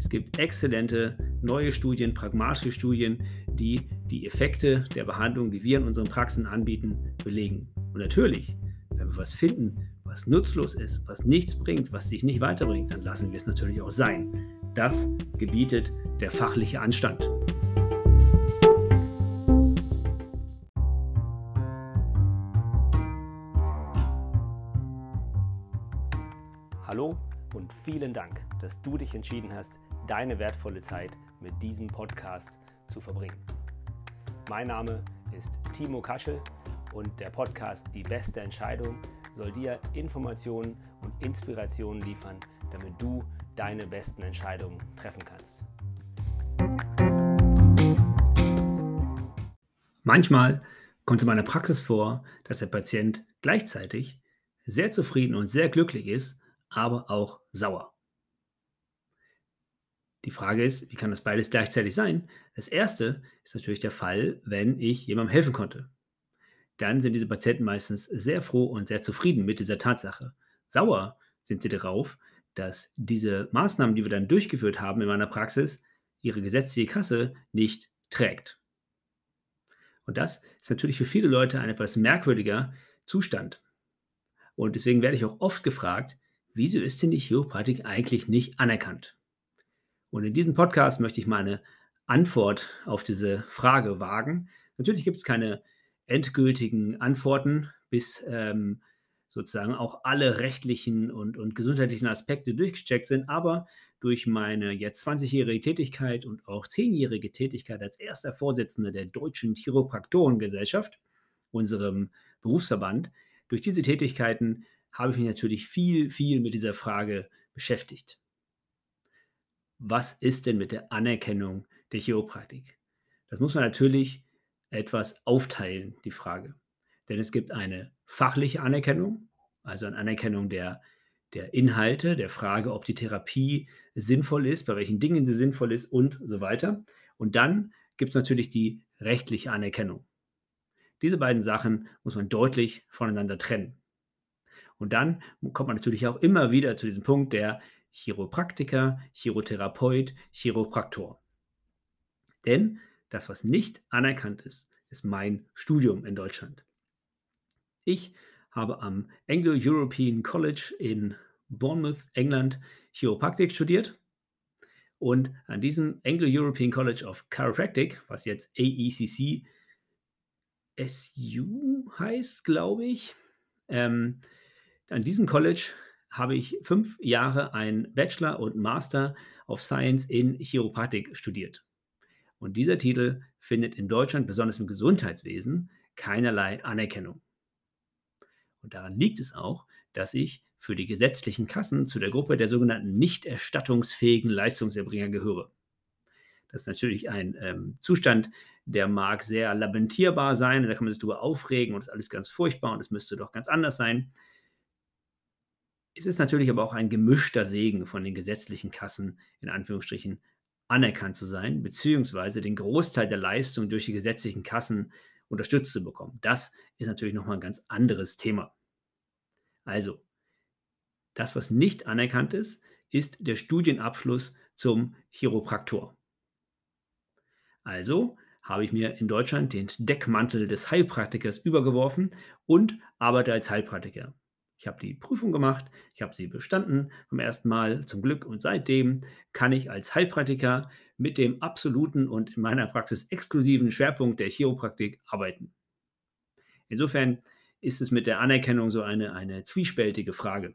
gibt exzellente neue Studien, pragmatische Studien, die die Effekte der Behandlung, die wir in unseren Praxen anbieten, belegen. Und natürlich, wenn wir was finden, was nutzlos ist, was nichts bringt, was sich nicht weiterbringt, dann lassen wir es natürlich auch sein. Das gebietet der fachliche Anstand. Hallo und vielen Dank, dass du dich entschieden hast, deine wertvolle Zeit mit diesem Podcast zu verbringen. Mein Name ist Timo Kaschel und der Podcast Die beste Entscheidung soll dir Informationen und Inspirationen liefern, damit du deine besten Entscheidungen treffen kannst. Manchmal kommt es in meiner Praxis vor, dass der Patient gleichzeitig sehr zufrieden und sehr glücklich ist, aber auch sauer. Die Frage ist, wie kann das beides gleichzeitig sein? Das erste ist natürlich der Fall, wenn ich jemandem helfen konnte. Dann sind diese Patienten meistens sehr froh und sehr zufrieden mit dieser Tatsache. Sauer sind sie darauf, dass diese Maßnahmen, die wir dann durchgeführt haben in meiner Praxis, ihre gesetzliche Kasse nicht trägt. Und das ist natürlich für viele Leute ein etwas merkwürdiger Zustand. Und deswegen werde ich auch oft gefragt, wieso ist denn die Chiropraktik eigentlich nicht anerkannt? Und in diesem Podcast möchte ich mal eine Antwort auf diese Frage wagen. Natürlich gibt es keine endgültigen Antworten, bis sozusagen auch alle rechtlichen und gesundheitlichen Aspekte durchgecheckt sind, aber durch meine jetzt 20-jährige Tätigkeit und auch 10-jährige Tätigkeit als erster Vorsitzender der Deutschen Chiropraktorengesellschaft, unserem Berufsverband, durch diese Tätigkeiten habe ich mich natürlich viel mit dieser Frage beschäftigt. Was ist denn mit der Anerkennung der Chiropraktik? Das muss man natürlich etwas aufteilen, die Frage. Denn es gibt eine fachliche Anerkennung, also eine Anerkennung der Inhalte, der Frage, ob die Therapie sinnvoll ist, bei welchen Dingen sie sinnvoll ist und so weiter. Und dann gibt es natürlich die rechtliche Anerkennung. Diese beiden Sachen muss man deutlich voneinander trennen. Und dann kommt man natürlich auch immer wieder zu diesem Punkt der Chiropraktiker, Chirotherapeut, Chiropraktor. Denn das, was nicht anerkannt ist, ist mein Studium in Deutschland. Ich habe am Anglo-European College in Bournemouth, England, Chiropraktik studiert. Und an diesem Anglo-European College of Chiropractic, was jetzt AECC SU heißt, glaube ich, an diesem College habe ich 5 Jahre ein Bachelor und Master of Science in Chiropraktik studiert. Und dieser Titel findet in Deutschland, besonders im Gesundheitswesen, keinerlei Anerkennung. Und daran liegt es auch, dass ich für die gesetzlichen Kassen zu der Gruppe der sogenannten nicht erstattungsfähigen Leistungserbringer gehöre. Das ist natürlich ein Zustand, der mag sehr lamentierbar sein, da kann man sich darüber aufregen und das ist alles ganz furchtbar und es müsste doch ganz anders sein. Es ist natürlich aber auch ein gemischter Segen von den gesetzlichen Kassen, in Anführungsstrichen, anerkannt zu sein, beziehungsweise den Großteil der Leistung durch die gesetzlichen Kassen unterstützt zu bekommen. Das ist natürlich nochmal ein ganz anderes Thema. Also, das, was nicht anerkannt ist, ist der Studienabschluss zum Chiropraktor. Also habe ich mir in Deutschland den Deckmantel des Heilpraktikers übergeworfen und arbeite als Heilpraktiker. Ich habe die Prüfung gemacht, ich habe sie bestanden vom ersten Mal zum Glück und seitdem kann ich als Heilpraktiker mit dem absoluten und in meiner Praxis exklusiven Schwerpunkt der Chiropraktik arbeiten. Insofern ist es mit der Anerkennung so eine zwiespältige Frage.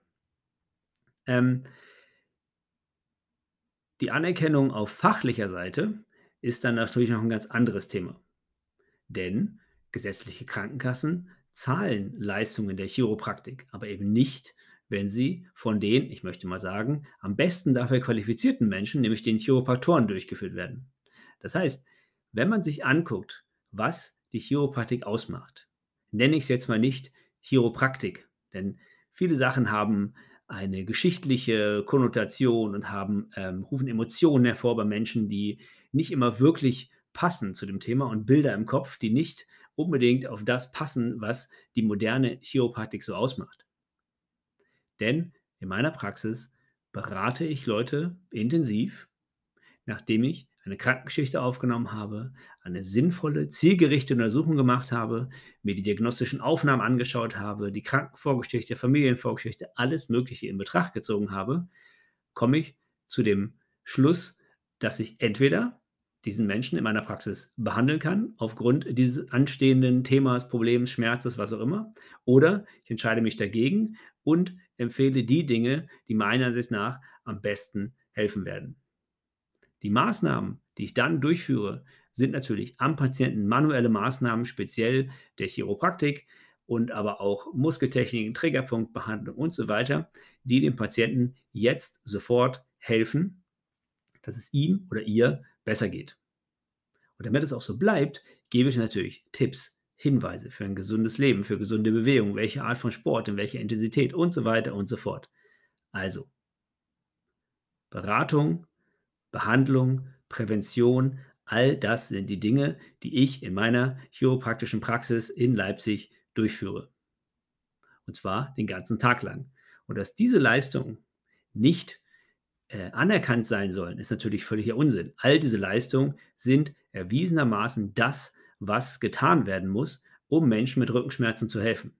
Die Anerkennung auf fachlicher Seite ist dann natürlich noch ein ganz anderes Thema. Denn gesetzliche Krankenkassen zahlen Leistungen der Chiropraktik, aber eben nicht, wenn sie von den, ich möchte mal sagen, am besten dafür qualifizierten Menschen, nämlich den Chiropraktoren, durchgeführt werden. Das heißt, wenn man sich anguckt, was die Chiropraktik ausmacht, nenne ich es jetzt mal nicht Chiropraktik, denn viele Sachen haben eine geschichtliche Konnotation und rufen Emotionen hervor bei Menschen, die nicht immer wirklich passen zu dem Thema und Bilder im Kopf, die nicht unbedingt auf das passen, was die moderne Chiropraktik so ausmacht. Denn in meiner Praxis berate ich Leute intensiv nachdem ich eine Krankengeschichte aufgenommen habe, eine sinnvolle, zielgerichtete Untersuchung gemacht habe, mir die diagnostischen Aufnahmen angeschaut habe, die Krankenvorgeschichte, Familienvorgeschichte, alles Mögliche in Betracht gezogen habe, komme ich zu dem Schluss, dass ich entweder diesen Menschen in meiner Praxis behandeln kann, aufgrund dieses anstehenden Themas, Problems, Schmerzes, was auch immer, oder ich entscheide mich dagegen und empfehle die Dinge, die meiner Ansicht nach am besten helfen werden. Die Maßnahmen, die ich dann durchführe, sind natürlich am Patienten manuelle Maßnahmen, speziell der Chiropraktik und aber auch Muskeltechniken, Triggerpunktbehandlung und so weiter, die dem Patienten jetzt sofort helfen, dass es ihm oder ihr besser geht. Und damit es auch so bleibt, gebe ich natürlich Tipps, Hinweise für ein gesundes Leben, für gesunde Bewegung, welche Art von Sport, in welcher Intensität und so weiter und so fort. Also Beratung, Behandlung, Prävention, all das sind die Dinge, die ich in meiner chiropraktischen Praxis in Leipzig durchführe. Und zwar den ganzen Tag lang. Und dass diese Leistungen nicht anerkannt sein sollen, ist natürlich völliger Unsinn. All diese Leistungen sind erwiesenermaßen das, was getan werden muss, um Menschen mit Rückenschmerzen zu helfen.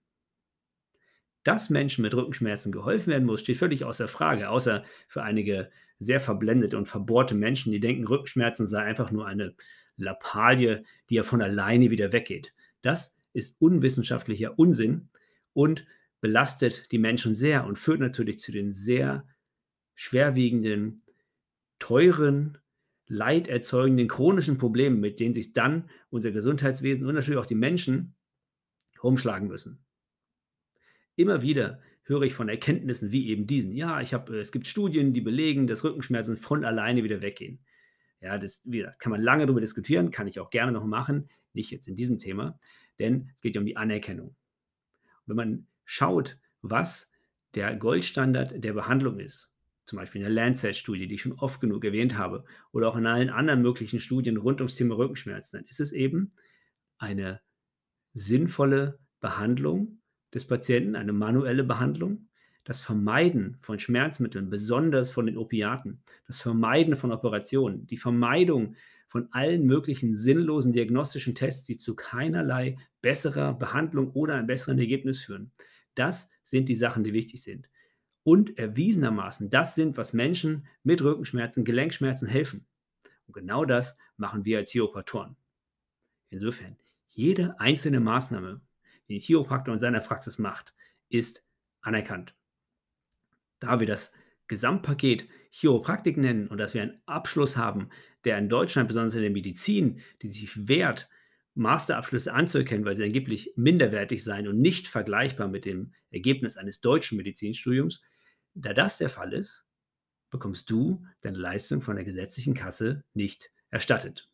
Dass Menschen mit Rückenschmerzen geholfen werden muss, steht völlig außer Frage, außer für einige sehr verblendete und verbohrte Menschen, die denken, Rückenschmerzen sei einfach nur eine Lappalie, die ja von alleine wieder weggeht. Das ist unwissenschaftlicher Unsinn und belastet die Menschen sehr und führt natürlich zu den sehr schwerwiegenden, teuren, leiderzeugenden chronischen Problemen, mit denen sich dann unser Gesundheitswesen und natürlich auch die Menschen rumschlagen müssen. Immer wieder höre ich von Erkenntnissen wie eben diesen. Ja, es gibt Studien, die belegen, dass Rückenschmerzen von alleine wieder weggehen. Ja, das, wie gesagt, kann man lange darüber diskutieren, kann ich auch gerne noch machen, nicht jetzt in diesem Thema, denn es geht ja um die Anerkennung. Wenn man schaut, was der Goldstandard der Behandlung ist, zum Beispiel in der Lancet-Studie, die ich schon oft genug erwähnt habe, oder auch in allen anderen möglichen Studien rund ums Thema Rückenschmerzen, dann ist es eben eine sinnvolle Behandlung des Patienten, eine manuelle Behandlung, das Vermeiden von Schmerzmitteln, besonders von den Opiaten, das Vermeiden von Operationen, die Vermeidung von allen möglichen sinnlosen diagnostischen Tests, die zu keinerlei besserer Behandlung oder einem besseren Ergebnis führen. Das sind die Sachen, die wichtig sind. Und erwiesenermaßen, das sind, was Menschen mit Rückenschmerzen, Gelenkschmerzen helfen. Und genau das machen wir als Chiropraktoren. Insofern, jede einzelne Maßnahme, die ein Chiropraktor in seiner Praxis macht, ist anerkannt. Da wir das Gesamtpaket Chiropraktik nennen und dass wir einen Abschluss haben, der in Deutschland, besonders in der Medizin, die sich wehrt, Masterabschlüsse anzuerkennen, weil sie angeblich minderwertig seien und nicht vergleichbar mit dem Ergebnis eines deutschen Medizinstudiums, da das der Fall ist, bekommst du deine Leistung von der gesetzlichen Kasse nicht erstattet.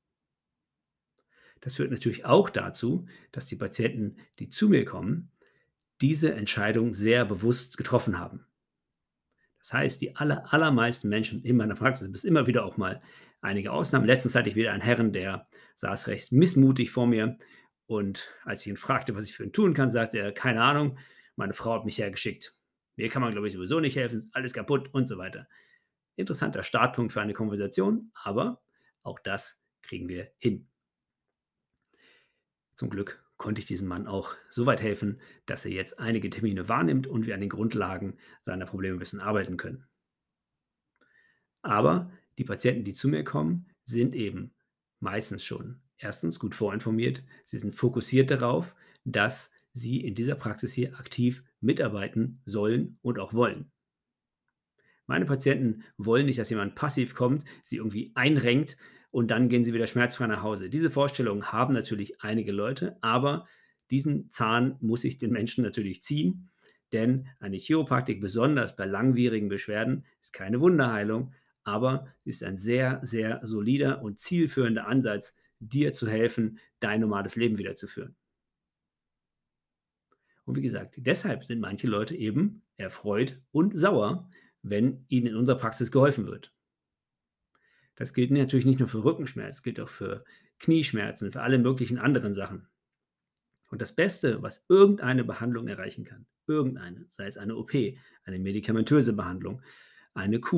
Das führt natürlich auch dazu, dass die Patienten, die zu mir kommen, diese Entscheidung sehr bewusst getroffen haben. Das heißt, die allermeisten Menschen in meiner Praxis, bis immer wieder auch mal einige Ausnahmen. Letztens hatte ich wieder einen Herrn, der saß recht missmutig vor mir und als ich ihn fragte, was ich für ihn tun kann, sagte er, keine Ahnung, meine Frau hat mich hergeschickt. Mir kann man, glaube ich, sowieso nicht helfen, ist alles kaputt und so weiter. Interessanter Startpunkt für eine Konversation, aber auch das kriegen wir hin. Zum Glück konnte ich diesem Mann auch so weit helfen, dass er jetzt einige Termine wahrnimmt und wir an den Grundlagen seiner Probleme ein bisschen arbeiten können. Aber die Patienten, die zu mir kommen, sind eben meistens schon erstens gut vorinformiert. Sie sind fokussiert darauf, dass sie in dieser Praxis hier aktiv mitarbeiten sollen und auch wollen. Meine Patienten wollen nicht, dass jemand passiv kommt, sie irgendwie einrenkt und dann gehen sie wieder schmerzfrei nach Hause. Diese Vorstellung haben natürlich einige Leute, aber diesen Zahn muss ich den Menschen natürlich ziehen, denn eine Chiropraktik, besonders bei langwierigen Beschwerden, ist keine Wunderheilung, aber sie ist ein sehr, sehr solider und zielführender Ansatz, dir zu helfen, dein normales Leben wiederzuführen. Und wie gesagt, deshalb sind manche Leute eben erfreut und sauer, wenn ihnen in unserer Praxis geholfen wird. Das gilt natürlich nicht nur für Rückenschmerz, gilt auch für Knieschmerzen, für alle möglichen anderen Sachen. Und das Beste, was irgendeine Behandlung erreichen kann, irgendeine, sei es eine OP, eine medikamentöse Behandlung, eine Kur,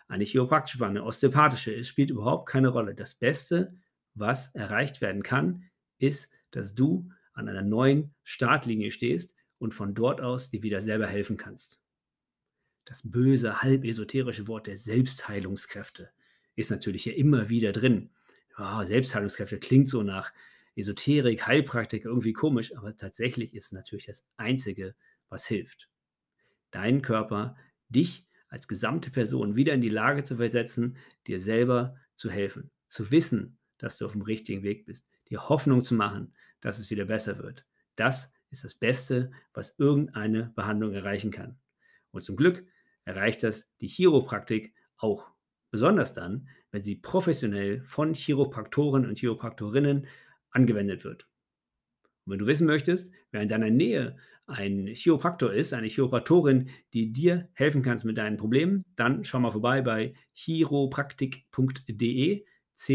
eine chiropraktische Behandlung, eine osteopathische, es spielt überhaupt keine Rolle. Das Beste, was erreicht werden kann, ist, dass du an einer neuen Startlinie stehst und von dort aus dir wieder selber helfen kannst. Das böse, halb esoterische Wort der Selbstheilungskräfte ist natürlich ja immer wieder drin. Ja, Selbstheilungskräfte klingt so nach Esoterik, Heilpraktik, irgendwie komisch, aber tatsächlich ist es natürlich das Einzige, was hilft. Deinen Körper, dich als gesamte Person wieder in die Lage zu versetzen, dir selber zu helfen, zu wissen, dass du auf dem richtigen Weg bist, dir Hoffnung zu machen, dass es wieder besser wird. Das ist das Beste, was irgendeine Behandlung erreichen kann. Und zum Glück erreicht das die Chiropraktik auch. Besonders dann, wenn sie professionell von Chiropraktoren und Chiropraktorinnen angewendet wird. Und wenn du wissen möchtest, wer in deiner Nähe ein Chiropraktor ist, eine Chiropraktorin, die dir helfen kannst mit deinen Problemen, dann schau mal vorbei bei chiropraktik.de,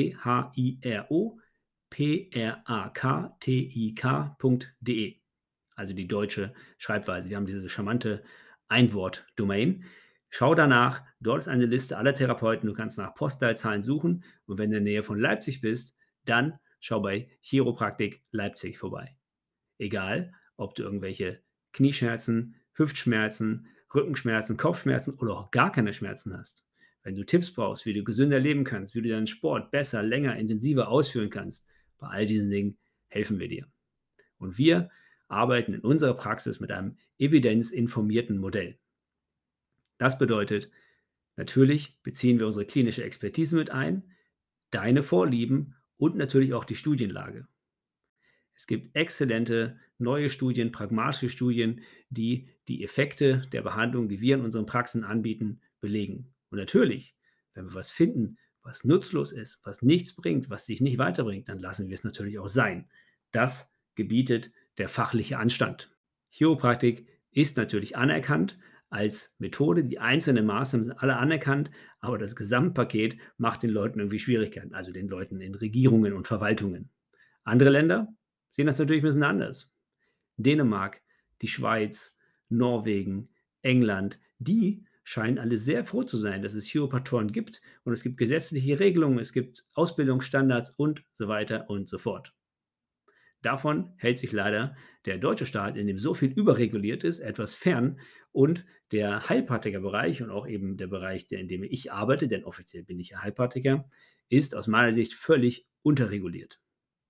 chiropraktik.de, also die deutsche Schreibweise. Wir haben diese charmante Einwort-Domain. Schau danach, dort ist eine Liste aller Therapeuten, du kannst nach Postleitzahlen suchen und wenn du in der Nähe von Leipzig bist, dann schau bei Chiropraktik Leipzig vorbei. Egal, ob du irgendwelche Knieschmerzen, Hüftschmerzen, Rückenschmerzen, Kopfschmerzen oder auch gar keine Schmerzen hast. Wenn du Tipps brauchst, wie du gesünder leben kannst, wie du deinen Sport besser, länger, intensiver ausführen kannst, bei all diesen Dingen helfen wir dir. Und wir arbeiten in unserer Praxis mit einem evidenzinformierten Modell. Das bedeutet, natürlich beziehen wir unsere klinische Expertise mit ein, deine Vorlieben und natürlich auch die Studienlage. Es gibt exzellente neue Studien, pragmatische Studien, die die Effekte der Behandlung, die wir in unseren Praxen anbieten, belegen. Und natürlich, wenn wir was finden, was nutzlos ist, was nichts bringt, was dich nicht weiterbringt, dann lassen wir es natürlich auch sein. Das gebietet der fachliche Anstand. Chiropraktik ist natürlich anerkannt als Methode. Die einzelnen Maßnahmen sind alle anerkannt, aber das Gesamtpaket macht den Leuten irgendwie Schwierigkeiten, also den Leuten in Regierungen und Verwaltungen. Andere Länder sehen das natürlich ein bisschen anders. Dänemark, die Schweiz, Norwegen, England, die scheinen alle sehr froh zu sein, dass es Chiropraktoren gibt und es gibt gesetzliche Regelungen, es gibt Ausbildungsstandards und so weiter und so fort. Davon hält sich leider der deutsche Staat, in dem so viel überreguliert ist, etwas fern und der Heilpraktikerbereich und auch eben der Bereich, in dem ich arbeite, denn offiziell bin ich ja Heilpraktiker, ist aus meiner Sicht völlig unterreguliert.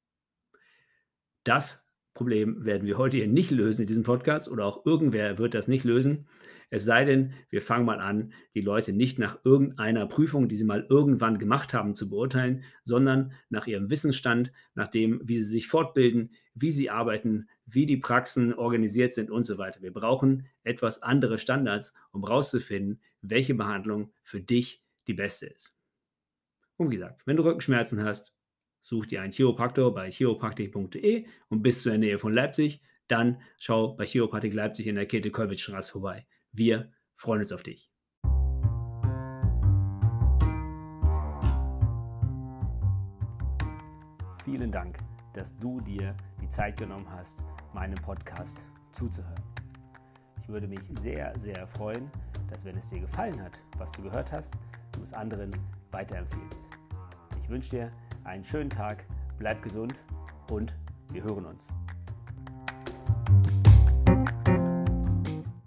Das Problem werden wir heute hier nicht lösen in diesem Podcast oder auch irgendwer wird das nicht lösen. Es sei denn, wir fangen mal an, die Leute nicht nach irgendeiner Prüfung, die sie mal irgendwann gemacht haben, zu beurteilen, sondern nach ihrem Wissensstand, nach dem, wie sie sich fortbilden, wie sie arbeiten, wie die Praxen organisiert sind und so weiter. Wir brauchen etwas andere Standards, um herauszufinden, welche Behandlung für dich die beste ist. Und wie gesagt, wenn du Rückenschmerzen hast, such dir einen Chiropraktor bei chiropraktik.de und bist du in der Nähe von Leipzig, dann schau bei Chiropraktik Leipzig in der Käthe-Kollwitz-Straße vorbei. Wir freuen uns auf dich. Vielen Dank, dass du dir die Zeit genommen hast, meinem Podcast zuzuhören. Ich würde mich sehr, sehr freuen, dass, wenn es dir gefallen hat, was du gehört hast, du es anderen weiterempfiehlst. Ich wünsche dir einen schönen Tag, bleib gesund und wir hören uns.